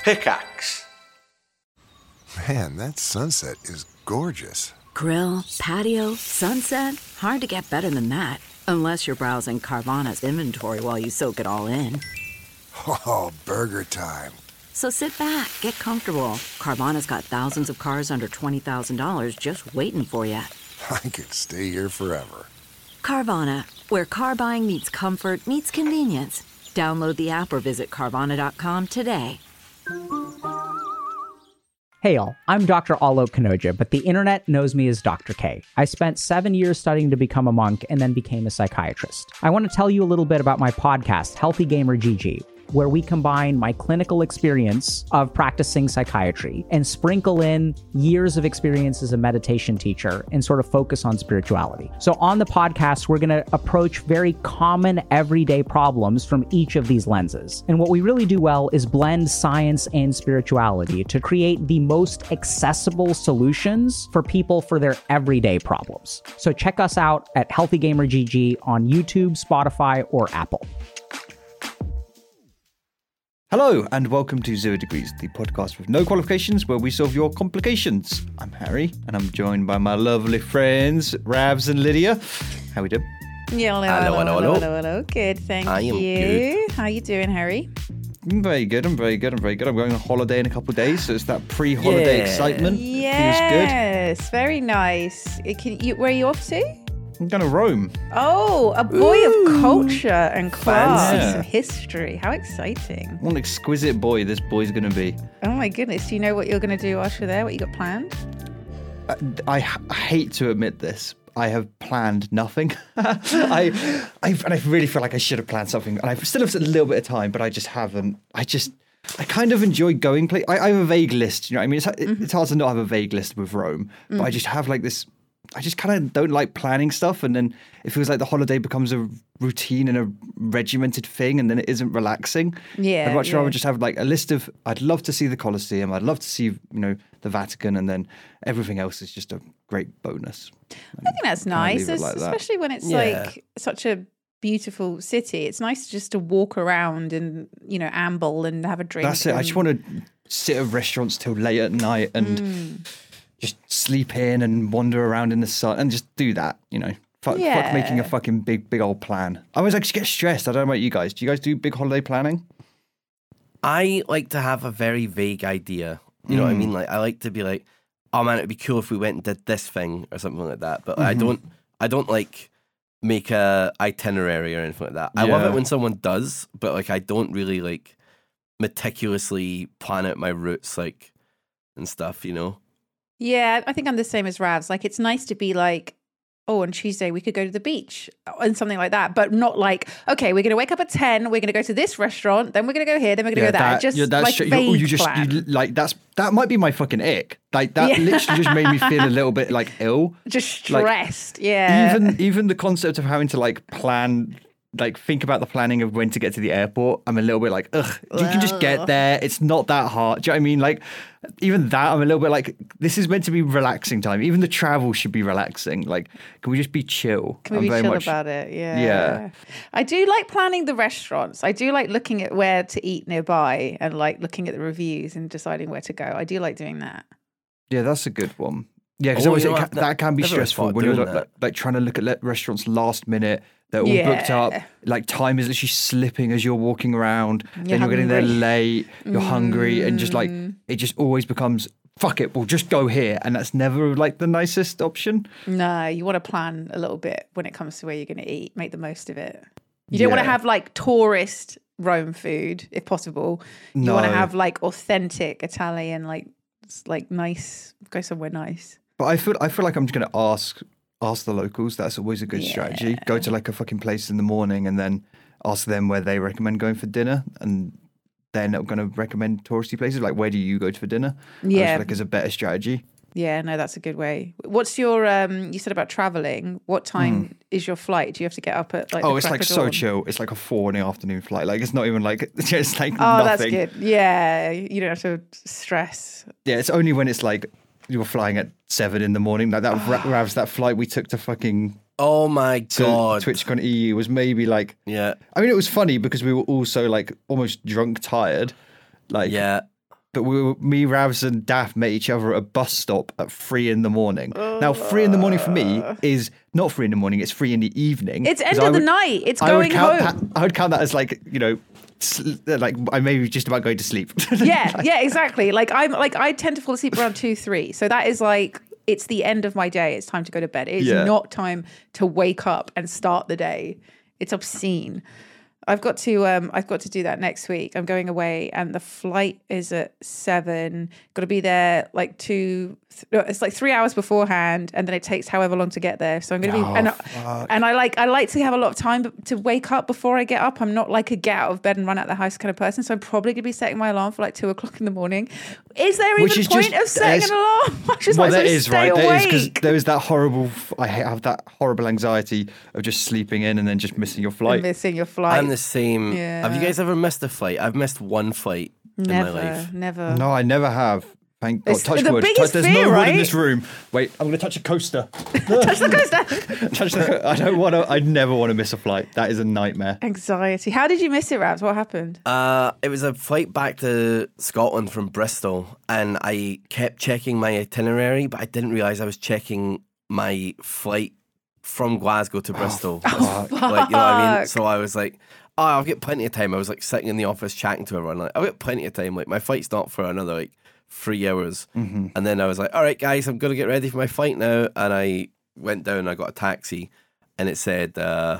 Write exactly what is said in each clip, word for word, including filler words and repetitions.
Pickaxe. Man, that sunset is gorgeous. Grill, patio, sunset. Hard to get better than that. Unless you're browsing Carvana's inventory while you soak it all in. Oh, burger time. So sit back, get comfortable. Carvana's got thousands of cars under twenty thousand dollars just waiting for you. I could stay here forever. Carvana, where car buying meets comfort meets convenience. Download the app or visit Carvana dot com today. Hey y'all, I'm Doctor Alok Kanoja, but the internet knows me as Doctor K. I spent seven years studying to become a monk and then became a psychiatrist. I want to tell you a little bit about my podcast, Healthy Gamer G G, where we combine my clinical experience of practicing psychiatry and sprinkle in years of experience as a meditation teacher and sort of focus on spirituality. So on the podcast, we're going to approach very common everyday problems from each of these lenses. And what we really do well is blend science and spirituality to create the most accessible solutions for people for their everyday problems. So check us out at Healthy Gamer G G on YouTube, Spotify, or Apple. Hello and welcome to Zero Degrees, the podcast with no qualifications where we solve your complications. I'm Harry and I'm joined by my lovely friends, Ravs and Lydia. How we doing? Yeah, hello, hello, hello, hello, hello, hello. Good, thank I am you. good. How you doing, Harry? I'm very good, I'm very good, I'm very good. I'm going on holiday in a couple of days, so it's that pre-holiday Yeah. excitement. Yes, very nice. Uh, Can you, where are you off to? Feels good. I'm going to Rome. Oh, a boy Ooh. of culture and class Fancy. and history. How exciting. What an exquisite boy this boy's going to be. Oh my goodness. Do you know what you're going to do whilst you're there? What you got planned? I, I, I hate to admit this. I have planned nothing. I, I, and I really feel like I should have planned something. And I still have a little bit of time, but I just haven't. I just, I kind of enjoy going play. I, I have a vague list. You know what I mean? It's, mm-hmm. it's hard to not have a vague list with Rome, but mm. I just have like this. I just kind of don't like planning stuff, and then it feels like the holiday becomes a routine and a regimented thing, and then it isn't relaxing. Yeah, I'd much yeah. rather just have like a list of. I'd love to see the Colosseum. I'd love to see you know the Vatican, and then everything else is just a great bonus. I think that's nice, leave it like that. especially when it's Yeah. like such a beautiful city. It's nice just to walk around and, you know, amble and have a drink. That's it. I and- just want to sit at restaurants till late at night and Mm. just sleep in and wander around in the sun and just do that. You know, fuck, Yeah. fuck making a fucking big, big old plan. I always actually get stressed. I don't know about you guys. Do you guys do big holiday planning? I like to have a very vague idea. You know what I mean? Like I like to be like, oh man, it'd be cool if we went and did this thing or something like that. But I don't I don't like make a itinerary or anything like that. I love Yeah. it when someone does, but like I don't really like meticulously plan out my routes like and stuff, you know? Yeah, I think I'm the same as Ravs. Like, it's nice to be like, oh, on Tuesday we could go to the beach and something like that, but not like, okay, we're going to wake up at ten, we're going to go to this restaurant, then we're going to go here, then we're going to go there. Just yeah, that's like straight- vague you, you just plan. you, like that's that might be my fucking ick. Like that Yeah. literally just made me feel a little bit like ill. just like, stressed. yeah. Even even the concept of having to like plan, like think about the planning of when to get to the airport, I'm a little bit like, ugh, you can just get there. It's not that hard. Do you know what I mean? Like, even that, I'm a little bit like, this is meant to be relaxing time. Even the travel should be relaxing. Like, can we just be chill? Can we I'm be very chill much- about it? Yeah. Yeah. I do like planning the restaurants. I do like looking at where to eat nearby and like looking at the reviews and deciding where to go. I do like doing that. Yeah, that's a good one. Yeah, because Oh, always you it know, ca- I've that can be never stressful thought when you're doing like, that. like, like trying to look at le- restaurants last minute. They're all booked up. Yeah. Like time is literally slipping as you're walking around. You're then you're getting there hungry. late. You're hungry, and just like Mm. it just always becomes fuck it. We'll just go here, and that's never like the nicest option. No, you want to plan a little bit when it comes to where you're going to eat. Make the most of it. You don't want to Yeah. have like tourist Rome food, if possible. You want to No. have like authentic Italian, like s- like nice. Go somewhere nice. But I feel I feel like I'm just gonna ask ask the locals. That's always a good strategy. Yeah. Go to like a fucking place in the morning, and then ask them where they recommend going for dinner, and they're not going to recommend touristy places. Like, where do you go for dinner? I just Yeah. feel like is a better strategy. Yeah, no, that's a good way. What's your um you said about traveling? What time is your flight? Do you have to get up at like Oh, the it's like crack of so dawn? chill. It's like a four in the afternoon flight. Like, it's not even like, it's like Oh, nothing. that's good. Yeah, you don't have to stress. Yeah, it's only when it's like you were flying at seven in the morning. Like that Ra- Ravs, that flight we took to fucking Oh my to god. TwitchCon E U was maybe like, Yeah. I mean, it was funny because we were also like almost drunk tired. Like, Yeah. but we were, me, Ravs, and Daff met each other at a bus stop at three in the morning. Now, three in the morning for me is not three in the morning; it's three in the evening. It's end 'Cause I of the would- night. It's I would going count home. That, I would count that as like you know, sl- like I may be just about going to sleep. Yeah, yeah, exactly. Like I'm like I tend to fall asleep around two, three. So that is like it's the end of my day. It's time to go to bed. It's Yeah. not time to wake up and start the day. It's obscene. I've got to um I've got to do that next week. I'm going away and the flight is at seven. Got to be there like two th- it's like three hours beforehand and then it takes however long to get there. So I'm going to be Oh, and, fuck. and I like I like to have a lot of time to wake up before I get up. I'm not like a get out of bed and run out the house kind of person. So I'm probably going to be setting my alarm for like two o'clock in the morning. Is there Which even is a point just- of setting there's- an alarm? I just Well, might as there well is, stay right? There is, because awake. there is that horrible, I have that horrible anxiety of just sleeping in and then just missing your flight. Missing your flight. I'm the same. Yeah. Have you guys ever missed a flight? I've missed one flight in my never, life. never. No, I never have. Thank God. It's Touch the wood. biggest Touch, there's fear, no wood right? in this room. Wait, I'm going to touch a coaster. Touch the coaster. touch the co- I don't want to, I never want to miss a flight. That is a nightmare. Anxiety. How did you miss it, Rabs? What happened? Uh, it was a flight back to Scotland from Bristol, and I kept checking my itinerary, but I didn't realise I was checking my flight from Glasgow to Bristol. Oh, Like, you know what I mean? fuck. So I was like, oh, I've got plenty of time. I was like sitting in the office chatting to everyone, like, I've got plenty of time. Like, my flight's not for another like three hours. Mm-hmm. And then I was like, all right, guys, I'm going to get ready for my flight now. And I went down and I got a taxi, and it said, uh,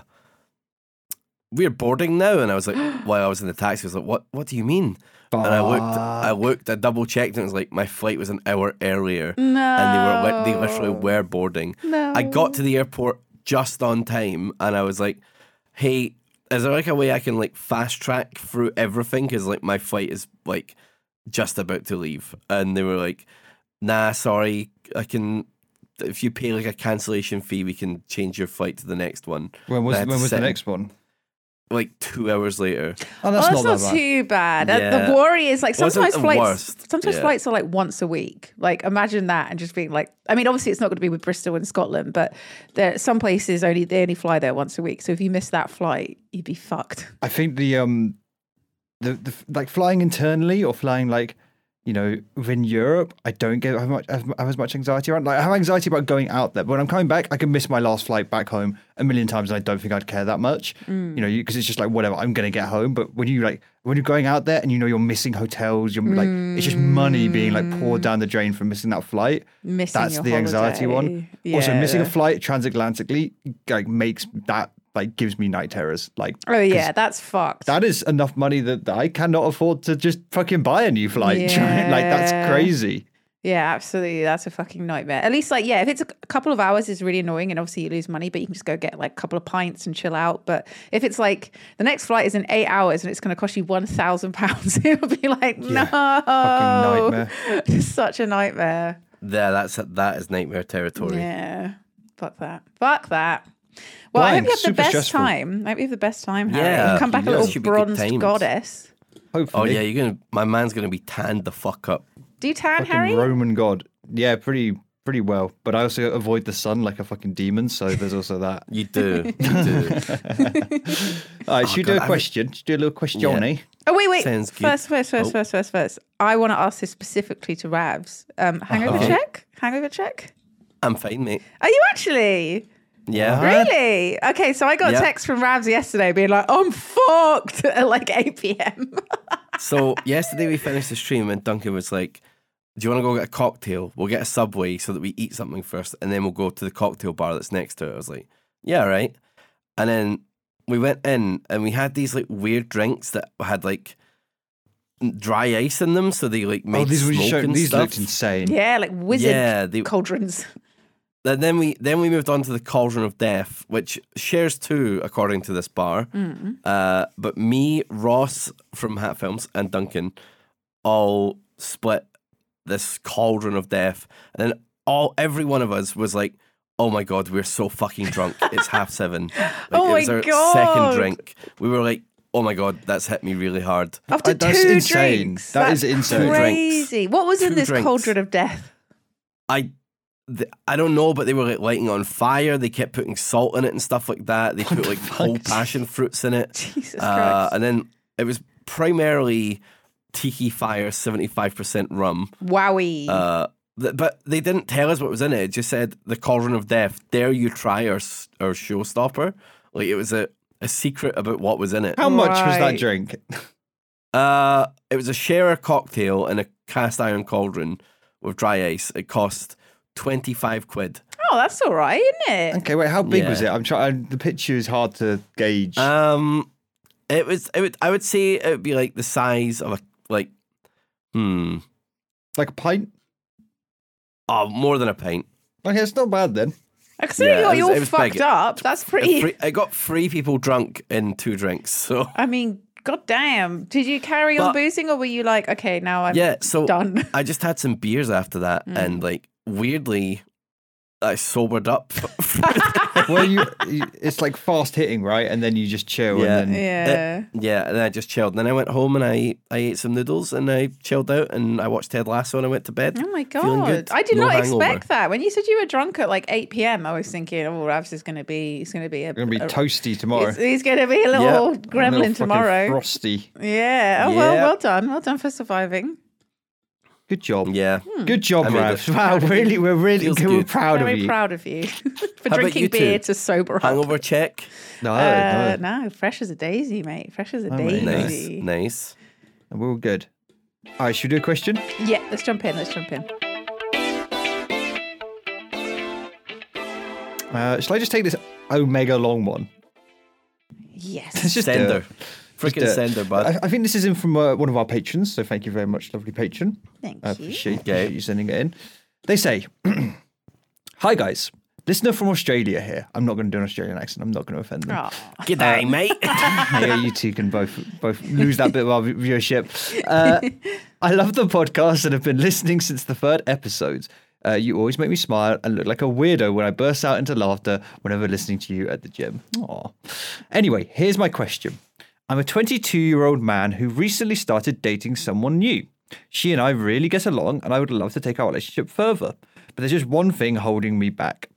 we're boarding now. And I was like, while I was in the taxi, I was like, what, what do you mean? And I looked, I looked, I double checked, and it was like my flight was an hour earlier, No. and they were, li- they literally were boarding. No. I got to the airport just on time, and I was like, "Hey, is there like a way I can like fast track through everything? Because like my flight is like just about to leave." And they were like, "Nah, sorry, I can. If you pay like a cancellation fee, we can change your flight to the next one." When was, I had when to was the sit next one? Like two hours later. Oh, Oh, that's that's not not, that bad. too bad. Uh, Yeah. The worry is like Wasn't sometimes the flights. worst. Sometimes Yeah. flights are like once a week. Like imagine that and just being like. I mean, obviously it's not going to be with Bristol and Scotland, but there some places only they only fly there once a week. So if you miss that flight, you'd be fucked. I think the, um, the, the, like flying internally or flying like, you know, within Europe, I don't get have much have, have as much anxiety around. Like I have anxiety about going out there. But when I'm coming back, I can miss my last flight back home a million times, and I don't think I'd care that much. Mm. You know, because it's just like whatever. I'm gonna get home. But when you like when you're going out there and you know you're missing hotels, you're like it's just money being like poured down the drain from missing that flight. Missing That's your the anxiety one. holiday. Also, missing a Yeah. flight transatlantically like makes that like gives me night terrors. Like Oh yeah, that's fucked. that is enough money that, that I cannot afford to just fucking buy a new flight. like that's Yeah. crazy. Yeah, absolutely. That's a fucking nightmare. At least, like, yeah, if it's a a couple of hours, it's really annoying, and obviously you lose money. But you can just go get like a couple of pints and chill out. But if it's like the next flight is in eight hours and it's going to cost you one thousand pounds, it would be like, no, Fucking nightmare. It's such a nightmare. Yeah, that's that is nightmare territory. Yeah, fuck that. Fuck that. Well, I Flying, hope you have the super best stressful. time. I hope you have the best time, Harry. Yeah, You come back a yeah. little Should be good bronzed times. goddess. Oh Hopefully. yeah, you're gonna. My man's gonna be tanned the fuck up. Do you tan, Fucking Harry? Roman god. Yeah, pretty pretty well. But I also avoid the sun like a fucking demon, so there's also that. You do. You do. All right, should we do God, a I- question? Should we do a little question, Yeah. Oh wait, wait. Sounds good. First, first, first, Oh. first, first, first. I want to ask this specifically to Ravs. Um, hangover Okay. check? Hangover check? I'm fine, mate. Are you actually? Yeah. Really? Okay, so I got Yeah. a text from Ravs yesterday being like, I'm fucked at like eight p.m. So yesterday we finished the stream and Duncan was like, "Do you want to go get a cocktail? We'll get a Subway so that we eat something first, and then we'll go to the cocktail bar that's next to it." I was like, "Yeah, all right." And then we went in and we had these like weird drinks that had like dry ice in them, so they like made Oh, these were smoke shown, and these stuff. looked insane. Yeah, like wizard Yeah, they- cauldrons. And then we then we moved on to the Cauldron of Death, which shares two according to this bar. Mm. Uh, but me, Ross from Hat Films, and Duncan all split this Cauldron of Death, and then all every one of us was like, "Oh my god, we're so fucking drunk! It's half seven." Like, Oh it was my our God. second drink. We were like, "Oh my god, that's hit me really hard." After Uh, that's two insane. drinks. That That's is insane. crazy. What was in Two this drinks. cauldron of death? I. th- I don't know, but they were like lighting it on fire. They kept putting salt in it and stuff like that. They put like whole passion fruits in it. Jesus Uh, Christ. and then it was primarily Tiki Fire seventy-five percent rum. Wowie. Uh, th- but they didn't tell us what was in it. It just said the Cauldron of Death. Dare you try our s- our showstopper? Like it was a, a secret about what was in it. How much was that Right. drink? Uh, it was a sharer cocktail in a cast iron cauldron with dry ice. It cost twenty-five quid. Oh, that's all right, isn't it? Okay, wait, how big Yeah. was it? I'm trying. The picture is hard to gauge. Um, it was. It would. I would say it would be like the size of a like. Hmm. like a pint? Oh, more than a pint. Okay, it's not bad then. Considering Yeah, you're, it was- you're it was fucked big. up, that's It, pretty. free, I got three people drunk in two drinks. So I mean, goddamn. Did you carry on But- boozing, or were you like, okay, now I'm yeah. So done? I just had some beers after that, Mm. and like weirdly, I sobered up. Well, you, you, it's like fast hitting, right? And then you just chill. Yeah. And then, Yeah. Yeah, and I just chilled. And then I went home and I, I ate some noodles and I chilled out and I watched Ted Lasso and I went to bed. Oh my feeling god! good. I did No not hangover. expect that. When you said you were drunk at like eight p.m., I was thinking, oh, Ravs is going to be, he's going to be a, Gonna be a- toasty tomorrow. He's, he's going to be a little Yeah. A little gremlin fucking tomorrow. Frosty. Yeah. Oh well, Yeah. well done, well done for surviving. Good job. Yeah. Good job, I made Rav. it. Wow, really, we're really Feels we're good. proud Very of you. proud of you for about drinking you two? beer to sober up. Hangover check. No, Uh, no, no, fresh as a daisy, mate. Fresh as a Oh, mate. Nice. daisy. Nice. we're all good. All right, should we do a question? Yeah, let's jump in. Let's jump in. Uh, shall I just take this omega long one? Yes. Let's just do Sender. it. Freaking Just, uh, sender, bud. I, I think this is in from uh, one of our patrons, so thank you very much, lovely patron. Thank I you. appreciate, Okay. appreciate you sending it in. They say, "Hi guys, listener from Australia here. I'm not going to do an Australian accent. I'm not going to offend them. Aw. G'day, mate. Yeah, you two can both both lose that bit of our viewership. Uh, I love the podcast and have been listening since the third episode. Uh, you always make me smile and look like a weirdo when I burst out into laughter whenever listening to you at the gym. Aw. Anyway, here's my question. I'm a twenty-two-year-old man who recently started dating someone new. She and I really get along, and I would love to take our relationship further. But there's just one thing holding me back.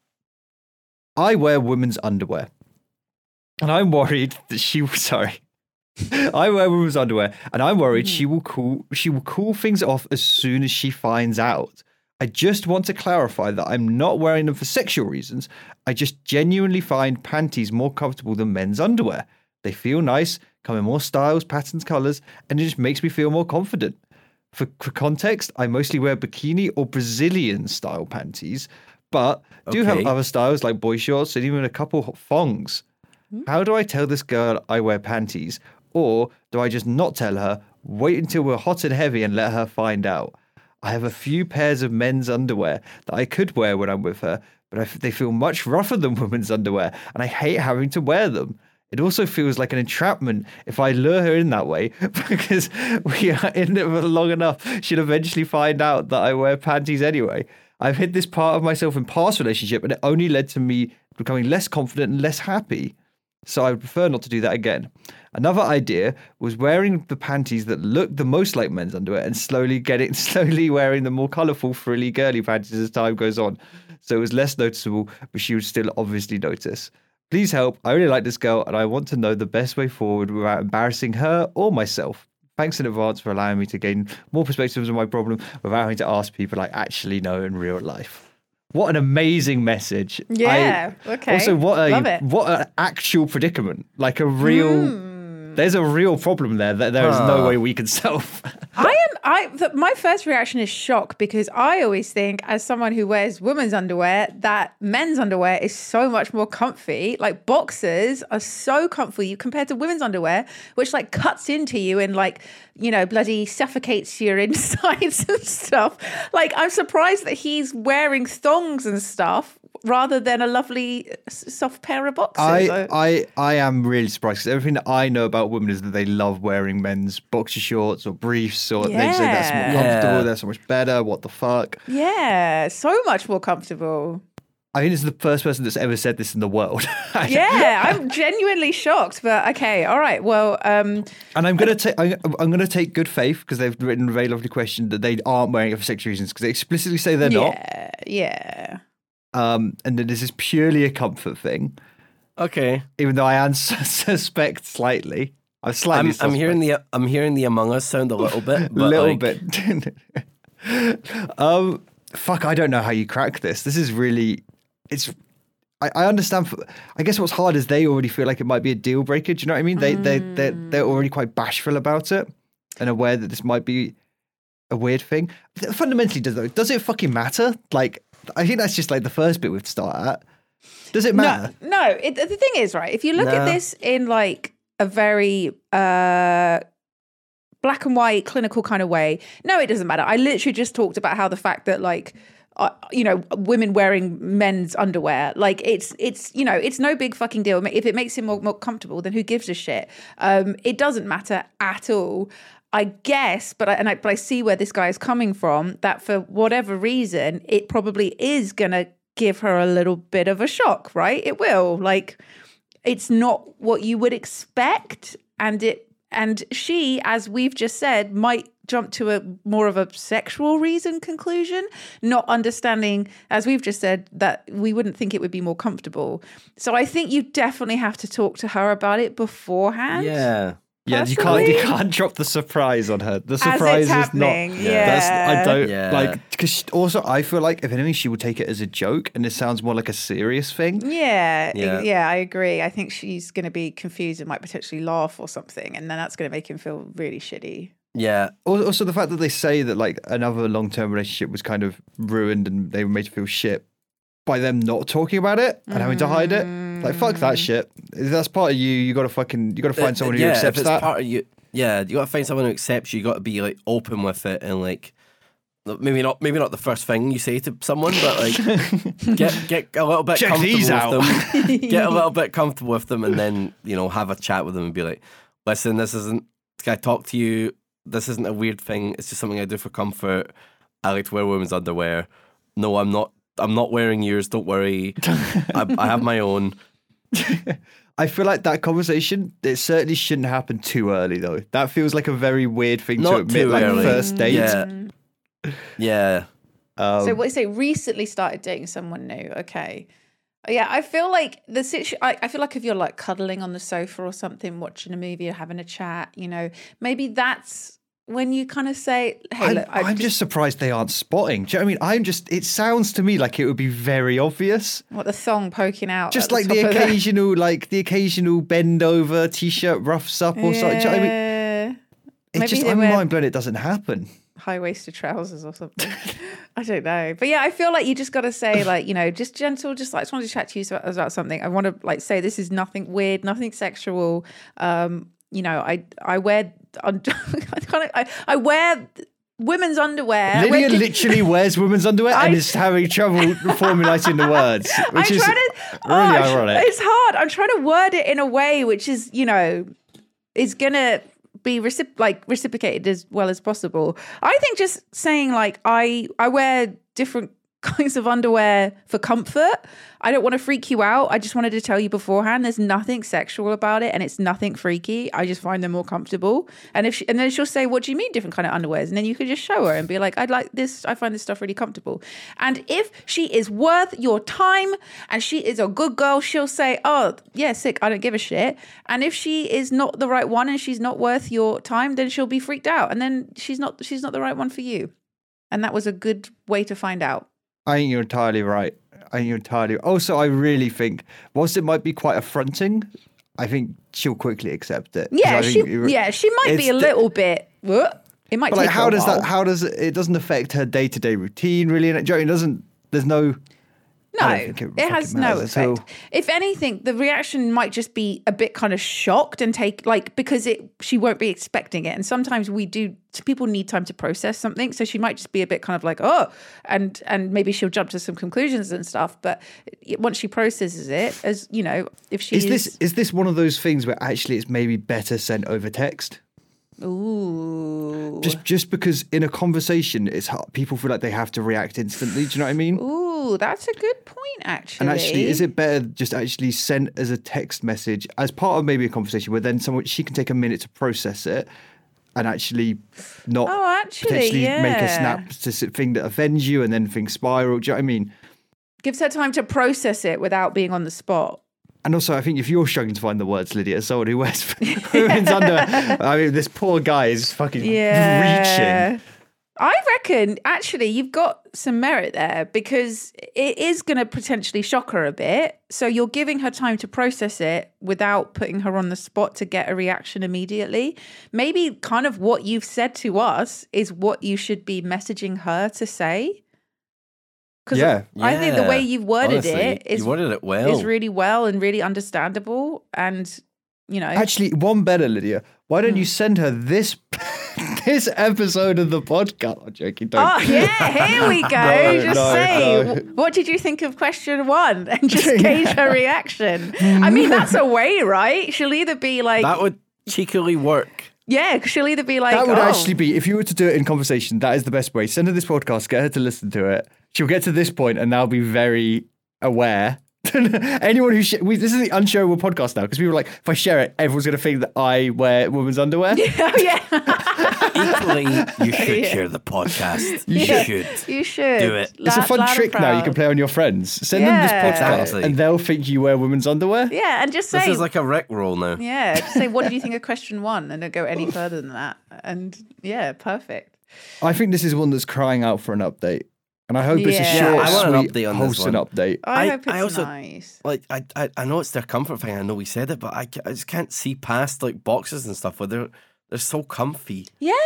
I wear women's underwear. And I'm worried that she will, sorry. I wear women's underwear, and I'm worried she will cool she will cool things off as soon as she finds out. I just want to clarify that I'm not wearing them for sexual reasons. I just genuinely find panties more comfortable than men's underwear. They feel nice, come in more styles, patterns, colours, and it just makes me feel more confident. For, for context, I mostly wear bikini or Brazilian style panties, but do have Okay. other styles like boy shorts and even a couple thongs. How do I tell this girl I wear panties? Or do I just not tell her, wait until we're hot and heavy and let her find out? I have a few pairs of men's underwear that I could wear when I'm with her, but I f- they feel much rougher than women's underwear, and I hate having to wear them. It also feels like an entrapment if I lure her in that way, because we are in it for long enough, she'll eventually find out that I wear panties anyway. I've hid this part of myself in past relationship, and it only led to me becoming less confident and less happy. So I would prefer not to do that again. Another idea was wearing the panties that look the most like men's underwear and slowly getting slowly wearing the more colourful, frilly, girly panties as time goes on. So it was less noticeable, but she would still obviously notice. Please help. I really like this girl and I want to know the best way forward without embarrassing her or myself. Thanks in advance for allowing me to gain more perspectives on my problem without having to ask people I actually know in real life. What an amazing message. Yeah, I- okay. Also, what a Love it. what an actual predicament. Like a real there's a real problem there that there is no Huh. way we can solve. I am. I. The, my first reaction is shock because I always think, as someone who wears women's underwear, that men's underwear is so much more comfy. Like boxers are so comfy compared to women's underwear, which like cuts into you and like you know bloody suffocates your insides and stuff. Like I'm surprised that he's wearing thongs and stuff rather than a lovely s- soft pair of boxers. I, I I am really surprised because everything that I know about women is that they love wearing men's boxer shorts or briefs, or they say that's more Yeah. comfortable, Yeah. they're so much better. What the fuck? yeah, so much more comfortable. I think this is the first person that's ever said this in the world. Yeah, I'm genuinely shocked, but okay, all right. Well, um, And I'm gonna take I'm, I'm gonna take good faith because they've written a very lovely question that they aren't wearing it for sexual reasons because they explicitly say they're yeah, yeah. not. Um, and that this is purely a comfort thing. Okay. Even though I am suspect slightly, I'm slightly. I'm, I'm hearing the I'm hearing the Among Us sound a little bit. a But little like, bit. um, fuck, I don't know how you crack this. This is really, it's. I, I understand. I guess what's hard is they already feel like it might be a deal breaker. Do you know what I mean? They mm. they they they're already quite bashful about it and aware that this might be a weird thing. Fundamentally, does it does it fucking matter? Like, I think that's just like the first bit we'd start at. Does it matter? No, no. It, the thing is, right, if you look No. at this in like a very uh, black and white clinical kind of way, no, it doesn't matter. I literally just talked about how the fact that like, uh, you know, women wearing men's underwear, like it's, it's, you know, it's no big fucking deal. If it makes him more, more comfortable, then who gives a shit? Um, it doesn't matter at all. I guess, but I, and I, but I see where this guy is coming from, that for whatever reason, it probably is going to give her a little bit of a shock, right? It will. Like, it's not what you would expect. And it, and she, as we've just said, might jump to a more of a sexual reason conclusion, not understanding, as we've just said, that we wouldn't think it would be more comfortable. So I think you definitely have to talk to her about it beforehand. yeah. Yeah, you can't you can't drop the surprise on her. The surprise is not. happening, yeah. That's, I don't Yeah. like because also I feel like if anything she would take it as a joke, and it sounds more like a serious thing. Yeah, Yeah. yeah, yeah, I agree. I think she's going to be confused and might potentially laugh or something, and then that's going to make him feel really shitty. Yeah. Al- Also, the fact that they say that like another long term relationship was kind of ruined and they were made to feel shit by them not talking about it and having to hide it. Like, fuck that shit. If that's part of you, you gotta fucking you gotta find someone who yeah, accepts if it's that. part of you, yeah, you got to find someone who accepts you. You got to be like open with it and like maybe not maybe not the first thing you say to someone, but like get get a little bit Check comfortable these with out. them, get a little bit comfortable with them, and then you know have a chat with them and be like, listen, this isn't. Can I talk to you? This isn't a weird thing. It's just something I do for comfort. I like to wear women's underwear. No, I'm not. I'm not wearing yours. Don't worry. I, I have my own. I feel like that conversation, it certainly shouldn't happen too early though. That feels like a very weird thing Not to admit, too like early. first date. Yeah. Yeah. Um, So what you say, recently started dating someone new. Okay. Yeah, I feel like the situ- I, I feel like if you're like cuddling on the sofa or something, watching a movie or having a chat, you know, maybe that's when you kind of say, hey, I'm, look, I I'm just surprised they aren't spotting. Do you know what I mean? I'm just, it sounds to me like it would be very obvious. what the thong poking out. Just at like the, the top of the- occasional, like the occasional bend over, t-shirt roughs up or something. Do you know what I mean? Yeah. It's Maybe just, they I'm wear- mind blown it doesn't happen. high-waisted trousers or something. I don't know. But yeah, I feel like you just got to say like, you know, just gentle, just like, I just wanted to chat to you about, about something. I want to like say this is nothing weird, nothing sexual. Um, you know, I I wear, I, kind of, I, I wear women's underwear. I wear Lydia di- literally wears women's underwear and I- is having trouble formulating the words, which I'm is trying to, really oh, I'm tr- ironic. It's hard. I'm trying to word it in a way which is, you know, is gonna be recip- like reciprocated as well as possible. I think just saying like I I wear different kinds of underwear for comfort. I don't want to freak you out. I just wanted to tell you beforehand. There's nothing sexual about it, and it's nothing freaky. I just find them more comfortable. And if she, and then she'll say, "What do you mean, different kind of underwears?" And then you could just show her and be like, "I'd like this. I find this stuff really comfortable." And if she is worth your time and she is a good girl, she'll say, "Oh, yeah, sick. I don't give a shit." And if she is not the right one and she's not worth your time, then she'll be freaked out, and then she's not she's not the right one for you. And that was a good way to find out. I think you're entirely right. I think you're entirely. Also, I really think, whilst it might be quite affronting, I think she'll quickly accept it. 'Cause Yeah, I she think it- yeah she might be it's a the- little bit. What? It might. But take like, her how a does while. that? How does it? It doesn't affect her day to day routine, really. And it, do you know what I mean? It doesn't. There's no. No, I don't think it it has fucking no matters at all. effect. If anything, the reaction might just be a bit kind of shocked and take like because it she won't be expecting it. And sometimes we do. People need time to process something, so she might just be a bit kind of like oh, and and maybe she'll jump to some conclusions and stuff. But once she processes it, as you know, if she Is is, this is this one of those things where actually it's maybe better sent over text? ooh Just just because in a conversation, it's hard, people feel like they have to react instantly. Do you know what I mean? ooh that's a good point actually. And actually, is it better just actually sent as a text message as part of maybe a conversation where then someone she can take a minute to process it and actually not Oh, actually, potentially make a yeah. snap to s- thing that offends you and then things spiral. Do you know what I mean? gives her time to process it without being on the spot? And also, I think if you're struggling to find the words, Lydia, someone who wears women's underwear, I mean, this poor guy is fucking Yeah. reaching. I reckon actually you've got some merit there because it is going to potentially shock her a bit. So you're giving her time to process it without putting her on the spot to get a reaction immediately. Maybe kind of what you've said to us is what you should be messaging her to say. Because Yeah. I think the Yeah. way you've worded Honestly, it is, you worded it well. is really well and really understandable. And, you know. Actually, one better, Lydia. Why Hmm. don't you send her this this episode of the podcast? I'm joking. Don't. Oh yeah, here we go. No, just no, say, no. "W- what did you think of question one? And just gauge her reaction. I mean, that's a way, right? She'll either be like, That would cheekily work. yeah, she'll either be like, That would oh. actually be, if you were to do it in conversation, that is the best way. Send her this podcast, get her to listen to it. She'll get to this point and now be very aware. Anyone who, sh- we, this is the unshareable podcast now because people are like, if I share it, everyone's going to think that I wear women's underwear. oh yeah, Equally, you should Yeah. share the podcast. You You should. should. you should Do it. It's a La- fun loud and trick now you can proud. play on your friends. Send them this Yeah. podcast Exactly. and they'll think you wear women's underwear. Yeah, and just This say, is like a Rick roll now. yeah, just say, what did you think of question one, and don't go any further than that. And yeah, perfect. I think this is one that's crying out for an update. And I hope it's a Yeah. short, Yeah, I want an sweet, update on this wholesome one. update. I, I- hope it's I also- nice. Like I, I, I know it's their comfort thing. I know we said it, but I, ca- I just can't see past like boxes and stuff where they're they're so comfy.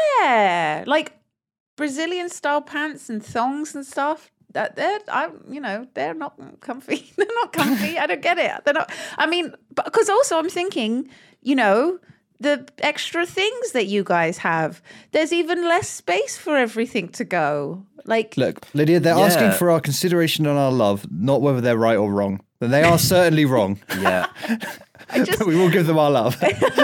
Yeah, like Brazilian style pants and thongs and stuff. That they're, I, you know, they're not comfy. They're not comfy. I don't get it. They're not. I mean, because also I'm thinking, you know, the extra things that you guys have. There's even less space for everything to go. Like, Look, Lydia, they're Yeah. asking for our consideration and our love, not whether they're right or wrong. And they are certainly wrong. Yeah, I just, But we will give them our love.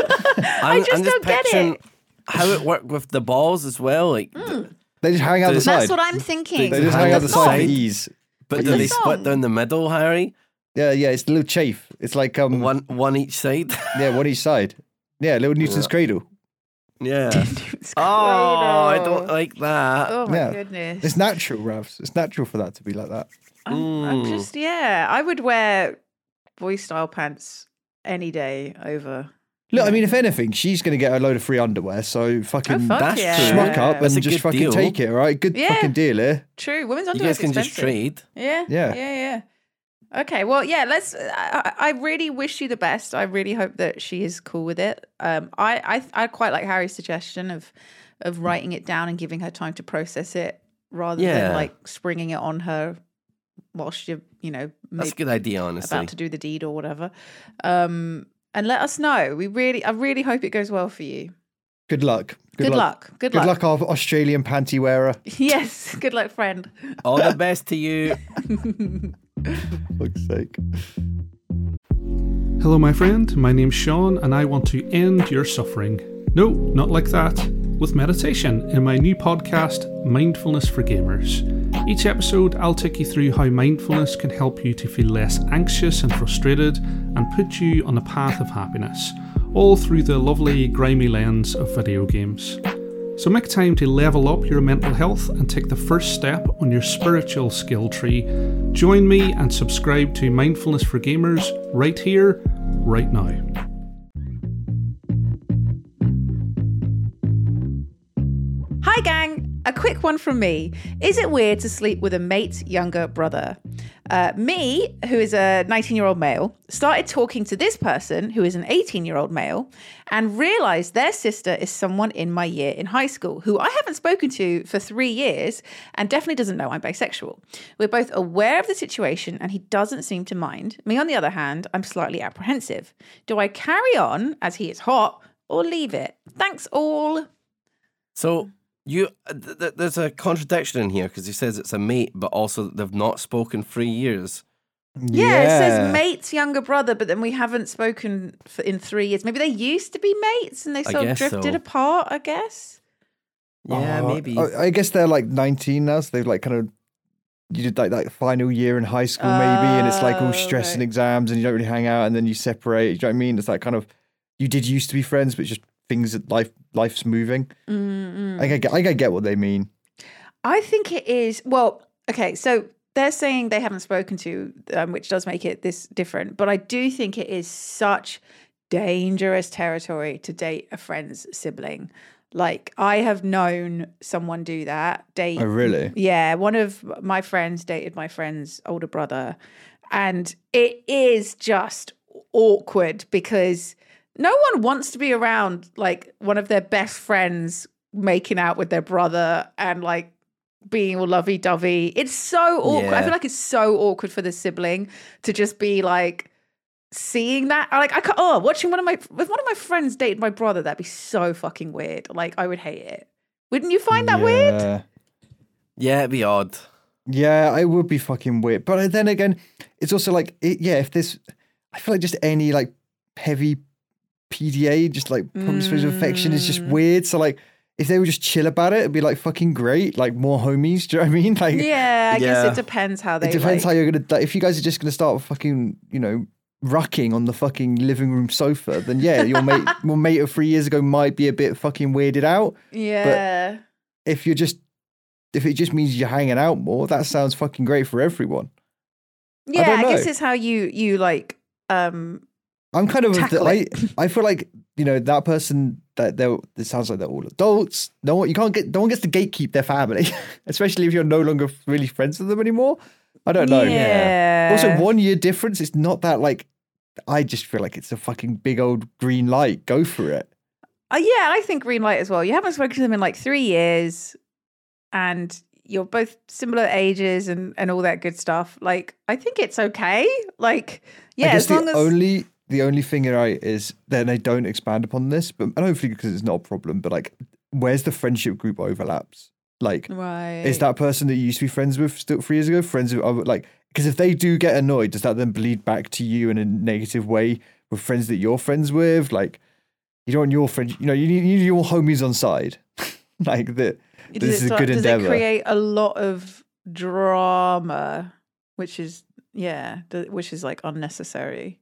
I'm, just I'm just don't get picturing it. how it worked with the balls as well. Like, They just hang out the side. that's what I'm thinking. They just hang hang out out the the side for side. ease. but It's do a they song. split down the middle, Harry? Yeah, yeah, it's a little chafe. It's like um, One one each side. yeah, one each side. Yeah, little Newton's cradle. Yeah. It's Oh, I cradle. don't like that. Oh my Yeah. goodness. It's natural, Ravs. It's natural for that to be like that. I'm, I'm Mm. just yeah. I would wear boy style pants any day over. Look, I mean, if anything, she's going to get a load of free underwear, so fucking Oh, fuck that's yeah. true. schmuck up That's and a just good fucking deal. take it, all right? Good Yeah. fucking deal here. True, women's You underwear. guys can just trade. Yeah, Yeah. yeah, yeah. Okay, well, yeah. Let's. I, I really wish you the best. I really hope that she is cool with it. Um, I, I, I quite like Harry's suggestion of, of writing it down and giving her time to process it, rather Yeah. than like springing it on her whilst you're, you know, That's a maybe good idea, honestly. about to do the deed or whatever. Um, and let us know. We really, I really hope it goes well for you. Good luck. Good, luck. Good, Good luck. luck, our Australian panty wearer. Yes. Good luck, friend. All the best to you. Fuck's sake. Hello, my friend. My name's Sean, and I want to end your suffering. No, not like that. With meditation in my new podcast, Mindfulness for Gamers. Each episode, I'll take you through how mindfulness can help you to feel less anxious and frustrated and put you on a path of happiness, all through the lovely, grimy lens of video games. So make time to level up your mental health and take the first step on your spiritual skill tree. Join me and subscribe to Mindfulness for Gamers right here, right now. Hi, gang. A quick one from me. Is it weird to sleep with a mate's younger brother? Uh, me, who is a nineteen-year-old male, started talking to this person, who is an eighteen-year-old male, and realised their sister is someone in my year in high school, who I haven't spoken to for three years and definitely doesn't know I'm bisexual. We're both aware of the situation and he doesn't seem to mind. Me, on the other hand, I'm slightly apprehensive. Do I carry on as he is hot or leave it? Thanks all. So you, th- th- there's a contradiction in here because he says it's a mate, but also they've not spoken three years. Yeah, it says mate's younger brother, but then we haven't spoken for, in three years. Maybe they used to be mates and they I sort of guess drifted so. apart, I guess. Yeah, Oh, maybe. I, I guess they're like nineteen now, so they've like kind of you did like that final year in high school maybe, and it's like all Oh, stress and right. exams, and you don't really hang out, and then you separate. You know what I mean? It's like kind of you did used to be friends, but just things that life life's moving. Mm-mm. I, get, I get what they mean. I think it is. Well, okay, so they're saying they haven't spoken to, um, which does make it this different. But I do think it is such dangerous territory to date a friend's sibling. Like, I have known someone do that. Date. Oh, really? Yeah. One of my friends dated my friend's older brother. And it is just awkward because no one wants to be around like one of their best friends making out with their brother and like being all lovey-dovey. It's so awkward. Yeah. I feel like it's so awkward for the sibling to just be like seeing that. Like, I can't, oh, watching one of my, if one of my friends dated my brother, that'd be so fucking weird. Like, I would hate it. Wouldn't you find that yeah. weird? Yeah, it'd be odd. Yeah, it would be fucking weird. But then again, it's also like, it, yeah, if this, I feel like just any like heavy P D A, just like promise of affection is just weird. So like, if they would just chill about it, it'd be like fucking great. Like more homies, do you know what I mean? Like, Yeah, I guess Yeah. it depends how they it depends like, how you're gonna. Like, if you guys are just gonna start fucking, you know, rucking on the fucking living room sofa, then yeah, your mate, your mate of three years ago might be a bit fucking weirded out. yeah. If you're just, if it just means you're hanging out more, that sounds fucking great for everyone. Yeah, don't I, guess know. it's how you, you like, um, I'm kind of, of the, Tackle I, it. I feel like, you know, that person that they're, it sounds like they're all adults. No one, you can't get, no one gets to gatekeep their family, especially if you're no longer really friends with them anymore. I don't know. Yeah. Also, one year difference is not that like, I just feel like it's a fucking big old green light. Go for it. Uh, yeah, I think green light as well. You haven't spoken to them in like three years and you're both similar ages and, and all that good stuff. Like, I think it's okay. Like, yeah, I guess as long the as... only, the only thing right is that they don't expand upon this, but and hopefully because it's not a problem, but like, where's the friendship group overlaps? Like, Right. is that person that you used to be friends with still three years ago friends with other, like, because if they do get annoyed, does that then bleed back to you in a negative way with friends that you're friends with? Like, you don't want your friends, you know, you need, you need your homies on side. Like, that Does this it is a start- good does endeavor. it create a lot of drama, which is, yeah, th- which is like unnecessary?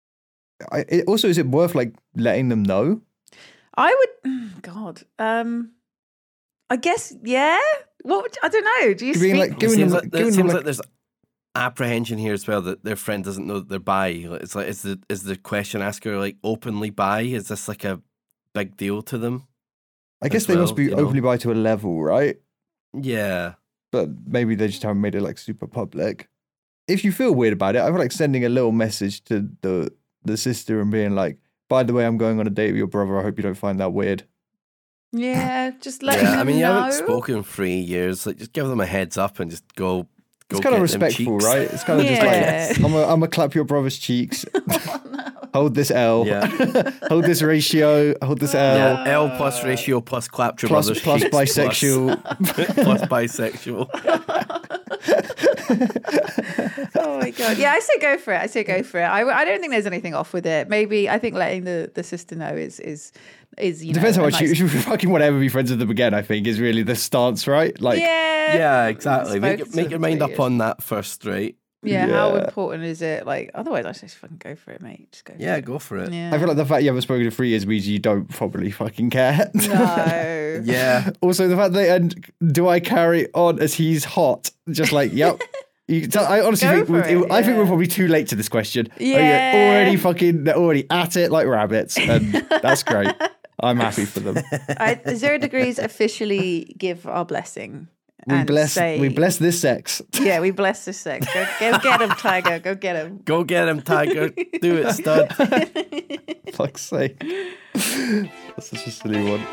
I, it, also, is it worth like letting them know? I would, God, um, I guess, yeah. What would, I don't know. Do you Being speak? like- It Giving seems, them- like, giving it them, seems like- like there's apprehension here as well that their friend doesn't know that they're bi. It's like, is the is the question asker like openly bi? Is this like a big deal to them? I guess as they must well, be you know? openly bi to a level, right? Yeah. But maybe they just haven't made it like super public. If you feel weird about it, I feel like sending a little message to the the sister and being like, by the way, I'm going on a date with your brother. I hope you don't find that weird. Yeah, just letting Yeah, them I mean, you know. haven't spoken in three years. Like, just give them a heads up and just go. go It's kind of get them respectful, cheeks. right? It's kind of Yeah. just like, I'm going to clap your brother's cheeks. Hold this L. Yeah. Hold this ratio. Hold this L. Yeah, L plus ratio plus clap your Plus, brother's plus cheeks bisexual. plus, plus bisexual. Oh my god! Yeah, I say go for it. I say go for it. I, I don't think there's anything off with it. Maybe I think letting the, the sister know is is is you Depends know, how a much nice- you, you fucking want to ever be friends with them again, I think, is really the stance, right? Like, yeah, Yeah, exactly. Make, Spoken it- make to your them mind for up years. on that first, right? Yeah, how Yeah. important is it? Like, otherwise, I just fucking go for it, mate. Just go. For Yeah, it. go for it. Yeah. I feel like the fact you haven't spoken in three years means you don't probably fucking care. no. Yeah. Also, the fact that and do I carry on as he's hot? Just like, yep. You, I honestly go think for we, it, I think yeah. we're probably too late to this question. Oh, Yeah. already fucking, they're already at it like rabbits, and that's great. I'm happy for them. I, Zero Degrees officially give our blessing. We and bless, say, we bless this sex. Yeah, we bless this sex. Go, go get him, Tiger. Go get him. Go get him, Tiger. Do it, stud. Fuck's sake. That's such a silly one.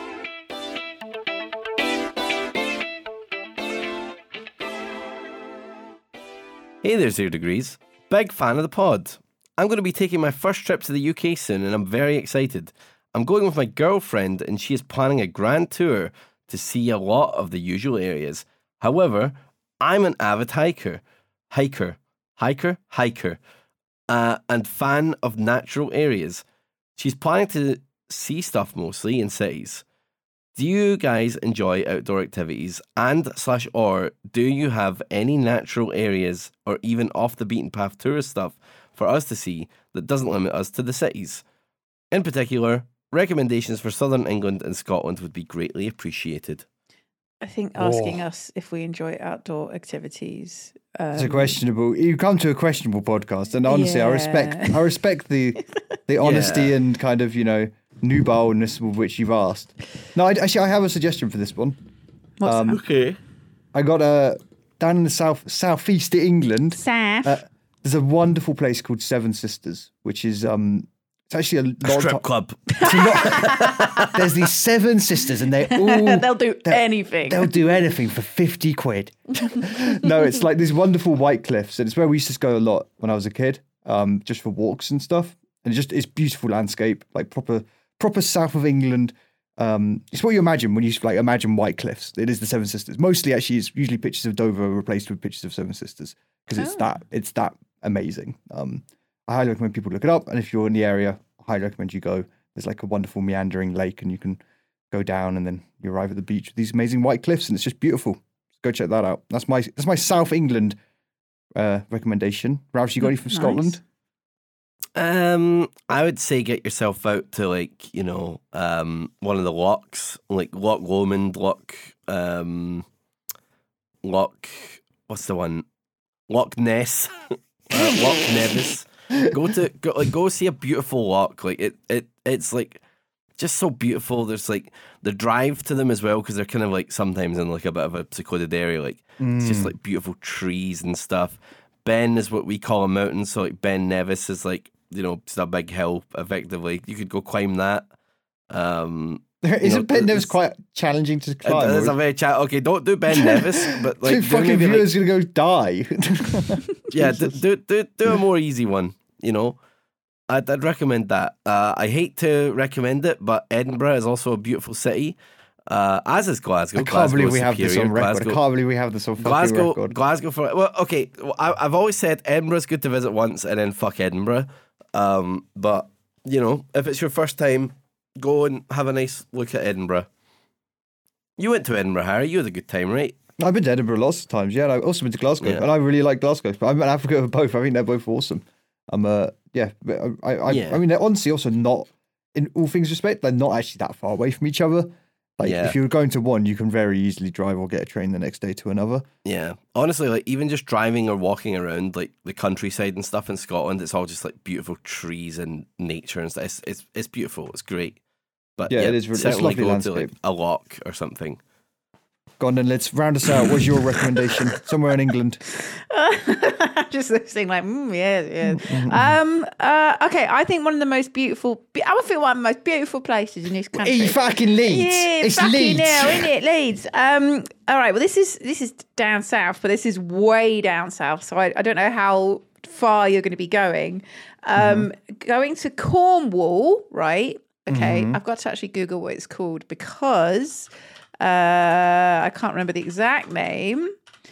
Hey there, Zero Degrees. Big fan of the pod. I'm going to be taking my first trip to the U K soon and I'm very excited. I'm going with my girlfriend and she is planning a grand tour to see a lot of the usual areas. However, I'm an avid hiker, hiker, hiker, hiker, uh, and fan of natural areas. She's planning to see stuff mostly in cities. Do you guys enjoy outdoor activities and slash or do you have any natural areas or even off the beaten path tourist stuff for us to see that doesn't limit us to the cities? In particular, recommendations for southern England and Scotland would be greatly appreciated. I think asking us if we enjoy outdoor activities. Um, It's a questionable. You come to a questionable podcast, and honestly, I Yeah. respect. I respect the the honesty Yeah. and kind of you know nubileness with which you've asked. No, I, actually, I have a suggestion for this one. what's Um, Okay. I got a down in the south southeast of England. Saf? Uh, there's a wonderful place called Seven Sisters, which is um, it's actually a lot of Strip ti- club. it's a lot- There's these seven sisters, and they all They'll do anything. They'll do anything for fifty quid. No, it's like these wonderful white cliffs, and it's where we used to go a lot when I was a kid, um, just for walks and stuff. And it's just it's beautiful landscape, like proper proper south of England. Um, it's what you imagine when you like imagine white cliffs. It is the Seven Sisters. Mostly, actually, it's usually pictures of Dover replaced with pictures of Seven Sisters because it's Oh. that it's that amazing. Um, I highly recommend people look it up, and if you're in the area, I highly recommend you go. There's like a wonderful meandering lake, and you can go down, and then you arrive at the beach with these amazing white cliffs, and it's just beautiful. Go check that out. That's my that's my South England uh, recommendation. Ralph, you got any from Nice. Scotland? Um, I would say get yourself out to like you know um one of the locks, like Loch Lomond, Loch um Loch what's the one Loch Ness, uh, Loch Nevis. Go to go like go see a beautiful loch. Like it it it's like just so beautiful. There's like the drive to them as well because they're kind of like sometimes in like a bit of a secluded area. Like it's just like beautiful trees and stuff. Ben is what we call a mountain, so like Ben Nevis is like you know just a big hill. Effectively, you could go climb that. Um, Isn't know, Ben Nevis it's- quite challenging to climb? It's or a very chat. Okay, don't do Ben Nevis, but like two do fucking maybe, like- viewers gonna go die. yeah, do, do do do a more easy one. You know, I'd, I'd recommend that. Uh, I hate to recommend it, but Edinburgh is also a beautiful city, uh, as is Glasgow. I can't Glasgow believe is we have this superior. on record. Glasgow, I can't believe we have this on fucking Glasgow, record. Glasgow for well, okay. Well, I, I've always said Edinburgh's good to visit once, and then fuck Edinburgh. Um, but you know, if it's your first time, go and have a nice look at Edinburgh. You went to Edinburgh, Harry. You had a good time, right? I've been to Edinburgh lots of times, yeah. And I've also been to Glasgow, Yeah. and I really like Glasgow. But I'm an advocate of both. I think they're both awesome. I'm uh, yeah. but I, I, Yeah. I mean, they're honestly also not, in all things respect, they're not actually that far away from each other. Like, Yeah. if you're going to one, you can very easily drive or get a train the next day to another. Yeah, honestly, like even just driving or walking around like the countryside and stuff in Scotland, it's all just like beautiful trees and nature and stuff. It's it's, it's beautiful. It's great. But Yeah, yeah, it is really- it's certainly lovely go landscape. to like a loch or something. Go on, then let's round us out. What's your recommendation? Somewhere in England. Just listening, like, mm, yes, yes. um, uh, okay, I think one of the most beautiful, I would think one of the most beautiful places in this country. E fucking Leeds. Yeah, It's fucking Leeds. hell, isn't it? Leeds. Um, all right. Well, this is this is down south, but this is way down south. So I, I don't know how far you're going to be going. Um, Mm-hmm. Going to Cornwall, right? Okay, Mm-hmm. I've got to actually Google what it's called because uh, I can't remember the exact name.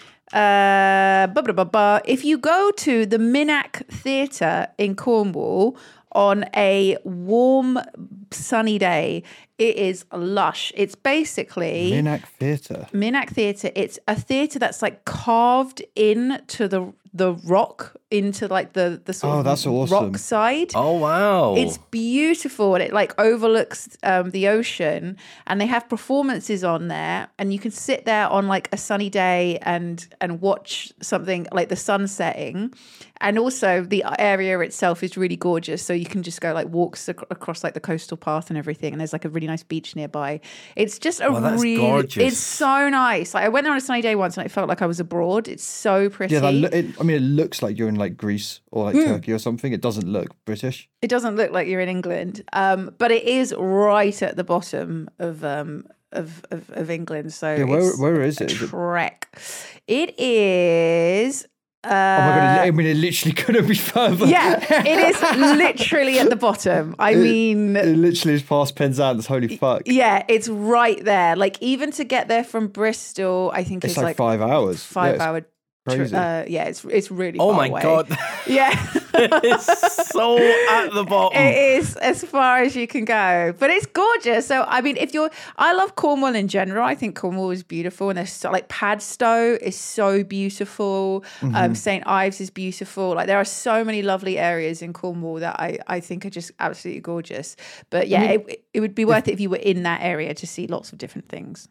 Uh, blah, blah, blah, blah. If you go to the Minack Theatre in Cornwall on a warm, sunny day, it is lush. It's basically Minack Theatre. Minack Theatre. It's a theatre that's like carved into the the rock, into like the the sort Oh, of that's awesome. rock side. Oh wow! It's beautiful and it like overlooks um, the ocean, and they have performances on there, and you can sit there on like a sunny day and and watch something like the sun setting. And also the area itself is really gorgeous, so you can just go like walks ac- across like the coastal path and everything, and there's like a really nice beach nearby. It's just a Oh, that's really gorgeous. it's so nice. Like I went there on a sunny day once and it felt like I was abroad. It's so pretty. Yeah, that lo- it, I mean, it looks like you're in like Greece or like Turkey or something. It doesn't look British. It doesn't look like you're in England, um, but it is right at the bottom of um, of, of of England. So Yeah, where it's where is a it? Is it- trek. It is. Uh, Oh my god! I mean, it literally couldn't be further. yeah, it is literally at the bottom. I mean, It literally is past Penzance. Holy fuck! yeah, it's right there. Like even to get there from Bristol, I think It's it's, like, five hours. five Yeah, it's hour. Tr- crazy. uh, yeah, it's it's really. oh far my away. god! Yeah. It's so at the bottom. It is as far as you can go, but it's gorgeous. So, I mean, if you're, I love Cornwall in general. I think Cornwall is beautiful, and there's so, like Padstow is so beautiful. Um, Saint Ives is beautiful. Like there are so many lovely areas in Cornwall that I, I think are just absolutely gorgeous. But yeah, it, it would be worth it if you were in that area to see lots of different things.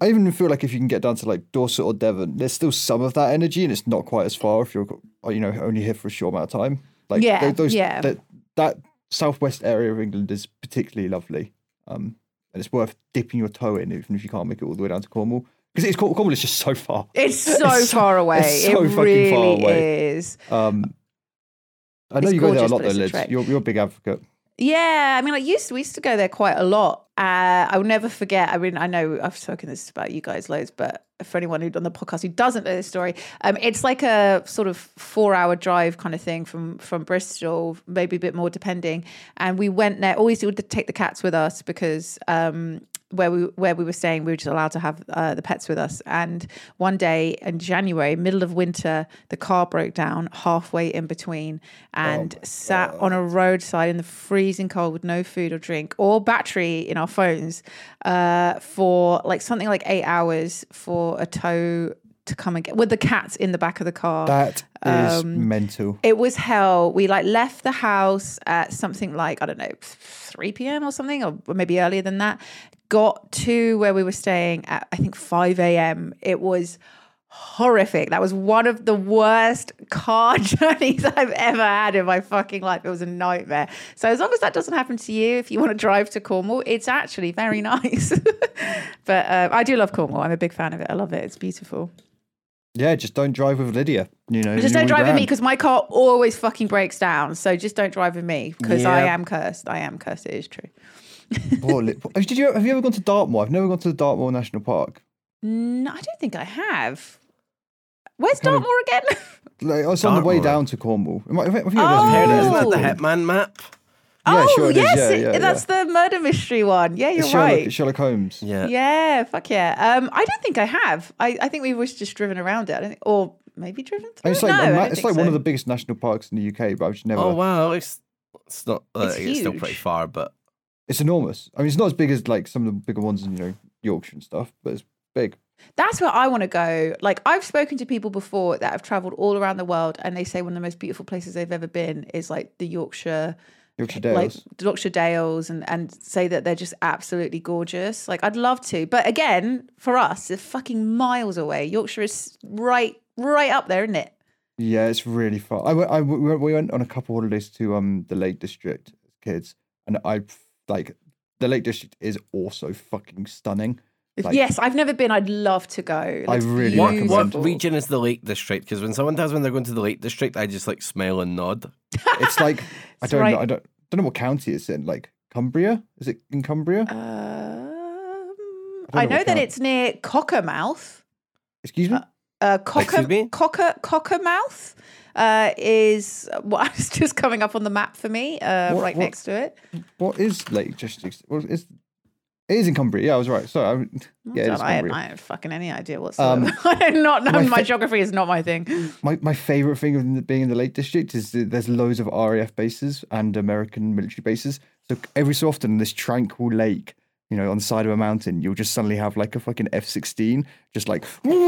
I even feel like if you can get down to like Dorset or Devon, there's still some of that energy, and it's not quite as far if you're, you know, only here for a short amount of time. Like Yeah, tho- those, yeah. that that southwest area of England is particularly lovely, um, and it's worth dipping your toe in, even if you can't make it all the way down to Cornwall, because it's Cornwall is just so far. It's so far away. It's so it fucking really far away. is. Um, I know It's you go there a gorgeous, lot but though, it's a Liz. trek. You're you're a big advocate. Yeah, I mean, I used to, we used to go there quite a lot. Uh, I will never forget. I mean, I know I've spoken this about you guys loads, but for anyone who's on the podcast who doesn't know this story, um, it's like a sort of four-hour drive kind of thing from from Bristol, maybe a bit more depending. And we went there. Always would take the cats with us because um, where we where we were staying, we were just allowed to have uh, the pets with us. And one day in January, middle of winter, the car broke down halfway in between and sat on a roadside in the freezing cold with no food or drink or battery in our phones uh, for like something like eight hours for a tow to come and get with the cats in the back of the car. That is Um, mental. It was hell. We like left the house at something like, I don't know, three p.m. or something, or maybe earlier than that. Got to where we were staying at, I think, five a.m. It was horrific. That was one of the worst car journeys I've ever had in my fucking life. It was a nightmare. So as long as that doesn't happen to you, if you want to drive to Cornwall, it's actually very nice. But uh, I do love Cornwall. I'm a big fan of it. I love it. It's beautiful. Yeah, just don't drive with Lydia. You know, Just you don't will drive with me grand. because my car always fucking breaks down. So just don't drive with me because I Yeah. am cursed. I am cursed. It is true. Poor Li- Did you have you ever gone to Dartmoor? I've never gone to the Dartmoor National Park. No, I don't think I have. Where's Kind of- Dartmoor again? Like, I was on the way Dartmoor. down to Cornwall. I, might- I think it was Oh. Heard it, isn't that Oh. the Hitman map? Yeah, oh, sure it is. yes. Yeah, it- yeah, that's the murder mystery one. Yeah, you're It's Sherlock, right. Sherlock Holmes. Yeah. Yeah, fuck yeah. Um, I don't think I have. I, I think we've always just driven around it. I don't think, or maybe driven through And it's it. like No, a I ma- don't it's think like one so. of the biggest national parks in the U K, but I've just never. Oh wow, it's it's not. Uh, It's it's, still huge. pretty far, but It's enormous. I mean, it's not as big as like some of the bigger ones in you know Yorkshire and stuff, but it's big. That's where I want to go. Like, I've spoken to people before that have traveled all around the world, and they say one of the most beautiful places they've ever been is like the Yorkshire, Yorkshire like Dales. Yorkshire Dales, and and say that they're just absolutely gorgeous. Like, I'd love to, but again, for us, it's fucking miles away. Yorkshire is right, right up there, isn't it? Yeah, it's really far. I, went- I we went- we went on a couple holidays to um the Lake District as kids, and I like the Lake District is also fucking stunning. Like, Yes, I've never been. I'd love to go. It I looks really what, recommend what beautiful. region is the Lake District? Because when someone tells me they're going to the Lake District, I just like smile and nod. it's like I It's don't right- know. I don't don't know what county it's in. Like Cumbria? Is it in Cumbria? Um, I I don't know know what that count- it's near Cockermouth. Excuse me. Uh, Cocker, Excuse me? Cocker, Cockermouth uh, is what is just coming up on the map for me, uh, What- right what- next to it. What is Lake District? What is? It is in Cumbria. Yeah, I was right. Sorry. I, yeah, it I, is don't, I, have, Cumbria. I have fucking any idea whatsoever. Um, I am not know. my My, fa- geography is not my thing. My my favorite thing of the- being in the Lake District is that there's loads of R A F bases and American military bases. So every so often, this tranquil lake, you know, on the side of a mountain, you'll just suddenly have like a fucking F sixteen, just like,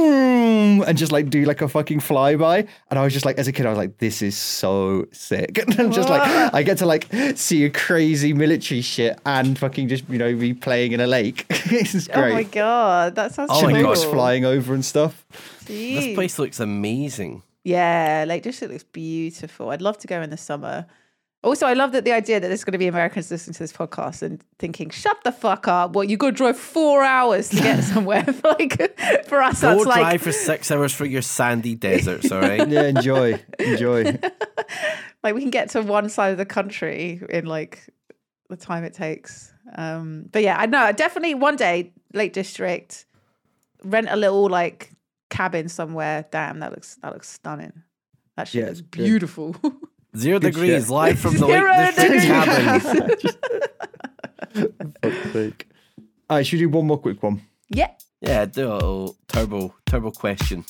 and just like do like a fucking flyby. And I was just like, as a kid, I was like, this is so sick. And I'm just like, I get to like see a crazy military shit and fucking just, you know, be playing in a lake. It's Oh my great. god, that sounds Oh my cool. Chinooks flying over and stuff. This Jeez. place looks amazing. Yeah, Lake District looks beautiful. I'd love to go in the summer. Also, I love that the idea that there's going to be Americans listening to this podcast and thinking, "Shut the fuck up! What you got to drive four hours to get somewhere?" like for us, Go that's drive like for six hours for your sandy deserts, all right? Yeah, enjoy. Enjoy. like we can get to one side of the country in like the time it takes. Um, but yeah, I know definitely one day Lake District, rent a little like cabin somewhere. Damn, that looks that looks stunning. That shit Yeah, looks it's good. beautiful. Zero Good degrees shit. live from the Zero Lake District degrees. cabin. Fuck's sake. All right, should we do one more quick one? Yeah. Yeah, do a little turbo turbo question.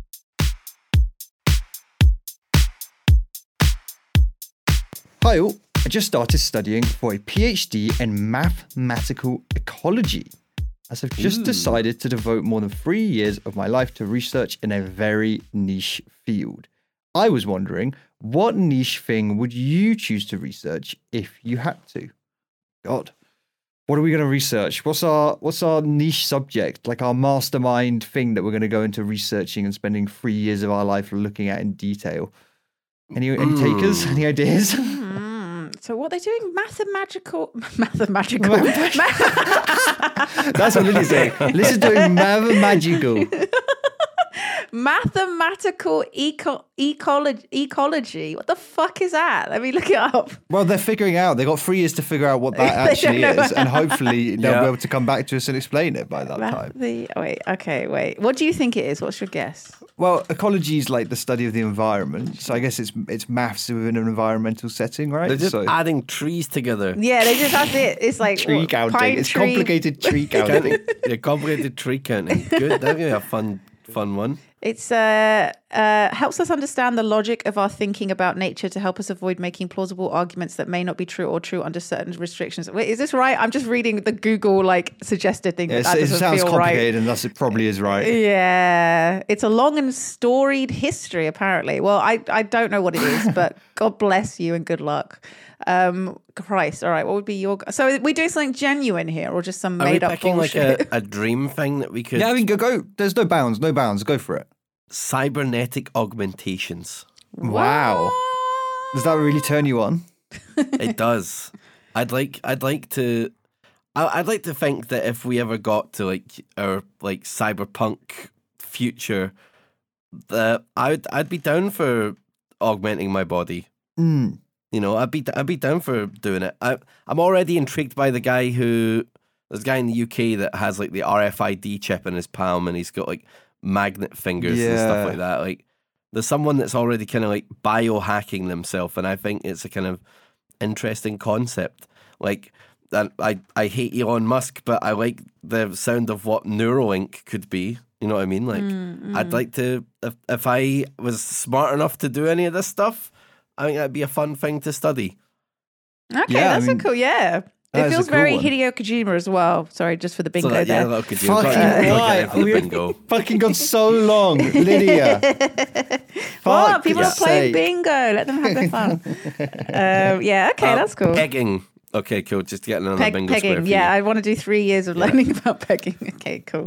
Hi all, I just started studying for a PhD in mathematical ecology, as I've just decided to devote more than three years of my life to research in a very niche field. I was wondering, what niche thing would you choose to research if you had to? God. what are we going to research? What's our what's our niche subject? Like our mastermind thing that we're going to go into researching and spending three years of our life looking at in detail. Any any Mm. takers? Any ideas? Mm, so what are they doing? Mathematical, mathematical. That's what Lily's saying. Liz is doing mathemagical. Mathematical eco- ecology. Ecology. What the fuck is that? Let me look it up. Well, they're figuring out. They've got three years to figure out what that They actually don't know. is, and hopefully they'll Yeah. be able to come back to us and explain it by that Math- time. the, oh, wait, okay, wait. What do you think it is? What's your guess? Well, ecology is like the study of the environment, so I guess it's it's maths within an environmental setting, right? They're just so, adding trees together. Yeah, they just that's it. It's like tree what, counting. pine It's tree. complicated tree counting. Counting. Yeah, complicated tree counting. Good. That'd be a fun, fun one. It's uh, uh, helps us understand the logic of our thinking about nature to help us avoid making plausible arguments that may not be true or true under certain restrictions. Wait, is this right? I'm just reading the Google like suggested thing. Yeah, but that it doesn't sounds feel complicated, right. and thus it probably is right. Yeah, it's a long and storied history. Apparently, well, I I don't know what it is, but God bless you and good luck. Um, Christ, all right. What would be your? So are we doing something genuine here, or just some Are we made up picking like bullshit? a, a dream thing that we could? Yeah, I mean, go, go. There's no bounds, no bounds. Go for it. Cybernetic augmentations. Wow. Does that really turn you on? It does. I'd like. I'd like to. I- I'd like to think that if we ever got to like our like cyberpunk future, that I'd I'd be down for augmenting my body. Mm. You know, I'd be I'd be down for doing it. I I'm already intrigued by the guy who there's a guy in the U K that has like the R F I D chip in his palm, and he's got like magnet fingers and Yeah. stuff like that. Like, there's someone that's already kind of like biohacking themselves, and I think it's a kind of interesting concept. Like, I I, I hate Elon Musk, but I like the sound of what Neuralink could be. You know what I mean? Like, Mm, I'd like to if if I was smart enough to do any of this stuff, I think that'd be a fun thing to study. Okay, Yeah, I that's mean, a cool. Yeah, that it is a feels cool very one. Hideo Kojima as well. Sorry, just for the bingo So that, yeah, there. that could do. Fucking Got it. Got right. it for the We've bingo. fucking gone so long, Lydia. What? Fuck People are God's playing sake. bingo. Let them have their fun. um, yeah, okay, Uh, that's cool. Pegging. Okay, cool. Just getting another Peg- bingo square pegging. for Yeah, you. I want to do three years of learning about pegging. Okay, cool.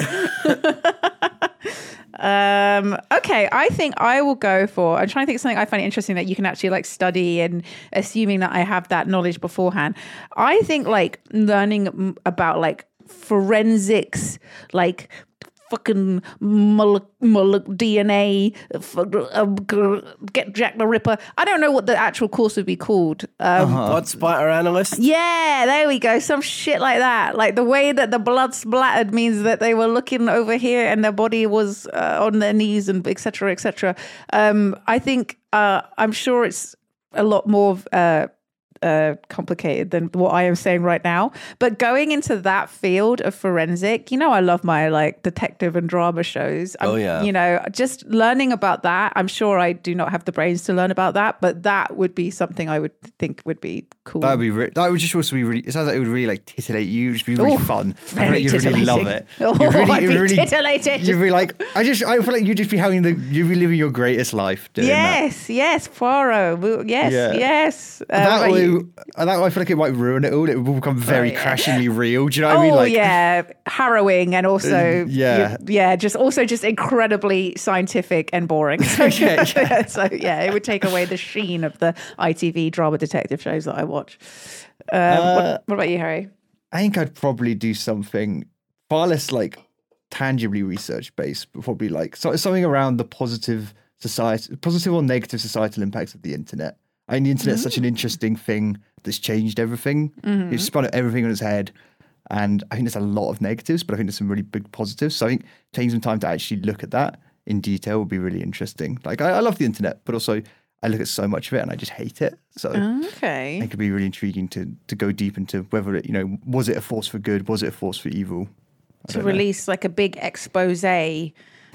um, okay, I think I will go for. I'm trying to think of something I find interesting that you can actually like study, and assuming that I have that knowledge beforehand. I think like learning mm, about like forensics, like fucking mole- mole- D N A, f- uh, g- get Jack the Ripper. I don't know what the actual course would be called. Um, Blood splatter analyst. yeah, there we go. Some shit like that. Like the way that the blood splattered means that they were looking over here and their body was uh, on their knees and et cetera, et cetera. Um, I think, uh, I'm sure it's a lot more uh, uh, complicated than what I am saying right now. But going into that field of forensic, you know, I love my like detective and drama shows. I'm, Oh, yeah. You know, just learning about that. I'm sure I do not have the brains to learn about that, but that would be something I would think would be cool. That would be re- that would just also be really. It sounds like it would really like titillate you. It'd just be really Ooh, fun. I feel very like you'd really love titillating. it. Oh, You'd really, I'd you'd be really, titillated. You'd be like, I just, I feel like you'd just be having the, you'd be living your greatest life doing that. Yes, yes, Poirot. We- Yes, Yeah. yes. And Uh, that right, way, you- and that way, I feel like it might ruin it all. It will become very Oh, yeah. crashingly real. Do you know what oh I mean? Like, yeah, harrowing and also Uh, yeah. you- yeah, just also just incredibly scientific and boring. So, Okay, yeah. so yeah, it would take away the sheen of the I T V drama detective shows that I watch. Um, Uh, what, what about you, Harry? I think I'd probably do something far less like tangibly research based, but probably like so, something around the positive society, positive or negative societal impacts of the internet. I think the internet's such an interesting thing that's changed everything. It's spun everything on its head. And I think there's a lot of negatives, but I think there's some really big positives. So I think taking some time to actually look at that in detail would be really interesting. Like I, I love the internet, but also I look at so much of it and I just hate it. So Okay. it could be really intriguing to to go deep into whether it, you know, was it a force for good? Was it a force for evil? I To don't know. release like a big expose ab-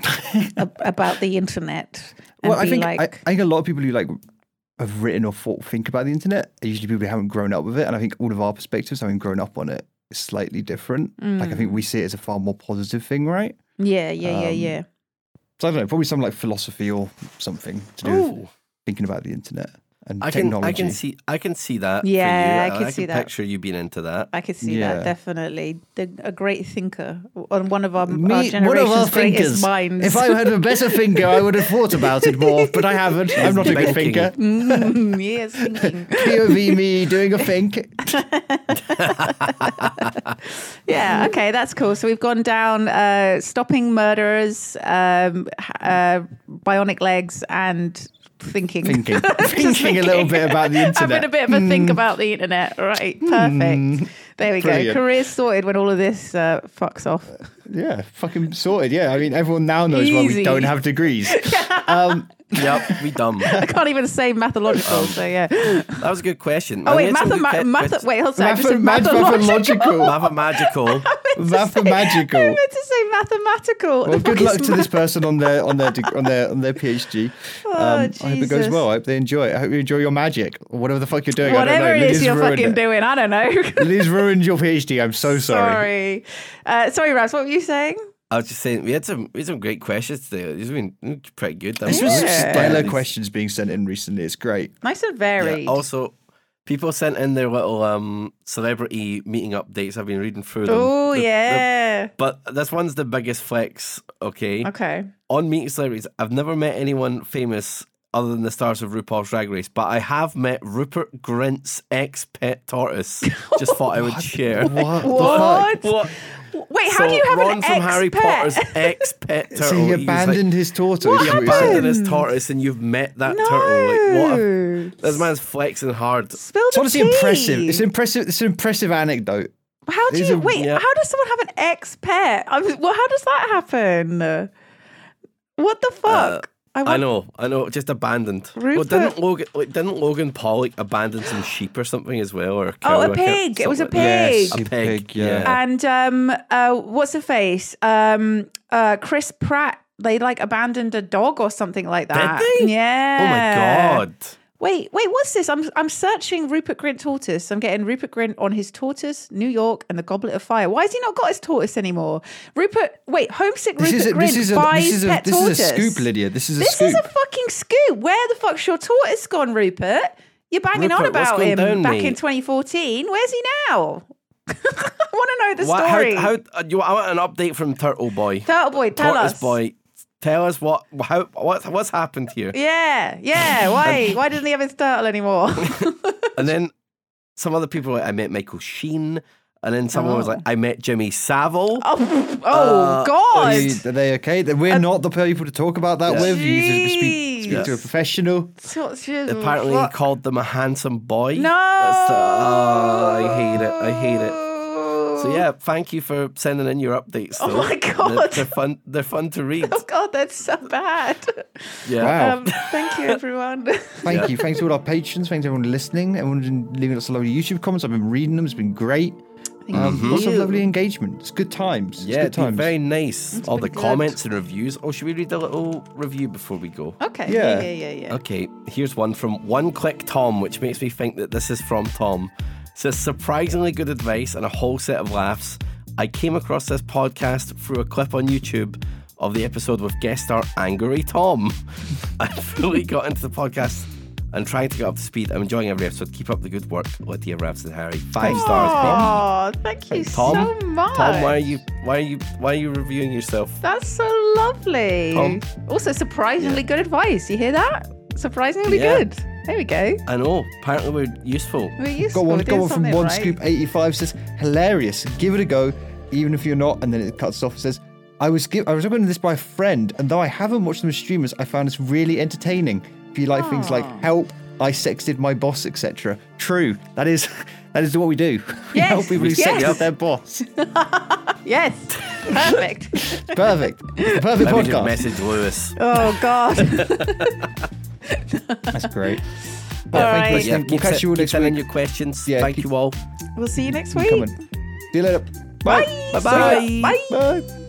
about the internet. And Well, I be think like, I, I think a lot of people who like have written or thought think about the internet are usually people who haven't grown up with it, and I think all of our perspectives, having grown up on it, is slightly different. Like I think we see it as a far more positive thing, right? yeah, yeah, yeah, um, yeah. So I don't know, probably some like philosophy or something to do with Ooh. thinking about the internet. and I can, technology. I can see, I can see that. Yeah, for you. I can I see can that. picture you being into that. I could see Yeah. that definitely. The, a great thinker, on one of our, Me- our one of generation's our greatest thinkers. minds. If I had a better finger, I would have thought about it more, but I haven't. I'm not a good Thinking. thinker. Mm, yes, thinking. P O V me doing a think. Yeah, okay, that's cool. So we've gone down uh, stopping murderers, um, h- uh, bionic legs, and thinking. Thinking. Just Thinking a little bit about the internet. Having a bit of a think about the internet. Right, perfect. There we go. Brilliant. Career sorted when all of this uh, fucks off. Yeah, fucking sorted. Yeah, I mean, everyone now knows why we Easy. don't have degrees. Um, Yep, we dumb. I can't even say mathological, so yeah. That was a good question. Oh I wait, mean, it's a good math, que- math, question. wait, hold on. I just said Math- mathological. mathematical. Mathematical. Mathematical. I meant to say mathematical. Well, The good fuck luck is to this math- person on their on their deg- on their on their PhD. Oh, Um, I hope it goes Jesus. well. I hope they enjoy it. I hope you enjoy your magic or whatever the fuck you're doing. I Whatever don't it know. is Lily's you're ruined fucking it. doing, I don't know. Lily's ruined your PhD. I'm so sorry. Sorry. Uh, sorry, Raz, what were you saying? I was just saying, we had some, we had some great questions today. These have been pretty good. This Yeah. was Yeah. stellar These- questions being sent in recently. It's great. Nice and Yeah, varied. also, people sent in their little um, celebrity meeting updates. I've been reading through them. Oh, The- the- yeah. but this one's the biggest flex, okay? Okay. On Meeting Celebrities, I've never met anyone famous other than the stars of RuPaul's Drag Race, but I have met Rupert Grint's ex-pet tortoise. Just thought I would share. What? What? The What? Wait, how So do you have Ron an from Harry ex-pet? Potter's ex-pet fuck? turtle. So he was like- abandoned his tortoise. What is what you're happened? saying. abandoned his tortoise, and you've met that No. turtle. Like, what? A, this man's flexing hard. Spill It's the honestly tea. impressive. It's impressive. It's an impressive anecdote. How do These you are- wait? yeah. How does someone have an ex-pet? I mean, well, how does that happen? What the fuck? I want- know, I know, just abandoned. Well, Rupert- didn't Logan, like, didn't Logan Paul like abandon some sheep or something as well, or a Oh, cow, a I can't- pig. It was a something like that. pig. Yes, A pig, pig, yeah. yeah. And um, uh, what's the face? Um, uh, Chris Pratt. They like abandoned a dog or something like that. they? Yeah. Oh my god! Wait, wait, what's this? I'm I'm searching Rupert Grint tortoise. I'm getting Rupert Grint on his tortoise, New York, and the Goblet of Fire. Why has he not got his tortoise anymore? Rupert, wait, homesick This Rupert is a, Grint this is a buys this is a pet this tortoise. is a scoop, Lydia. This is a This scoop. is a fucking scoop. Where the fuck's your tortoise gone, Rupert? You're banging on Rupert, what's about going him down, back in mate? twenty fourteen. Where's he now? I want to know the What, story. how, how, uh, you, I want an update from Turtle Boy. Turtle Boy, tell Tortoise us. Boy, tell us what, how, what, what's happened here. Yeah, yeah. Why? Why doesn't he have his turtle anymore? And then some other people were like, I met Michael Sheen, and then someone was Oh. like, I met Jimmy Savile. oh, oh Uh, God. Are, you, are they okay? Then We're not the people to talk about that Yeah. with. You need to speak, speak to a Jeez. professional. Apparently, he called them a handsome boy. No. That's the- oh, I hate it. I hate it. So yeah, thank you for sending in your updates. Oh though. my God. they're, they're fun. They're fun to read. Oh God, that's so bad. Yeah. Wow. Um, thank you, everyone. Thank Yeah. you. Thanks to all our patrons. Thanks to everyone listening. Everyone leaving us a lovely YouTube comments. I've been reading them. It's been great. Um, Lots of you. lovely engagement. It's good times. It's Yeah, good it's been times. very nice. All the been good. comments and reviews. Oh, should we read a little review before we go? Okay. Yeah. Yeah, yeah, yeah, yeah. Okay, here's one from One Click Tom, which makes me think that this is from Tom. It says, surprisingly good advice and a whole set of laughs. I came across this podcast through a clip on YouTube of the episode with guest star Angry Tom. I fully got into the podcast and trying to get up to speed. I'm enjoying every episode. Keep up the good work, Lydia, Ravs, and Harry. Five stars, baby. Oh, thank you Tom, so much. Tom, why are you, why are you, why are you reviewing yourself? That's so lovely. Tom. Also, surprisingly good advice. You hear that? Surprisingly Yeah. good. There we go. I know. Apparently, we're useful. We're useful. Got one, We're got doing one from something One right. Scoop eighty-five says, hilarious. Give it a go, even if you're not. And then it cuts off and says, I was give, I was recommended this by a friend, and though I haven't watched them as streamers, I found this really entertaining. If you like things like help, I sexted my boss, et cetera. True. That is that is what we do. We Yes, help people who yes. sexted their boss. Yes. Perfect. Perfect. The perfect Let me just podcast. message Lewis. Oh, God. That's great. All Well, thank right. you for Yeah, listening. We'll keep, catch se- you all keep next sending week. your questions. Yeah, Thank keep- you all. We'll see you next Keep week. coming. See you later. Bye. Bye-bye. Bye. Bye.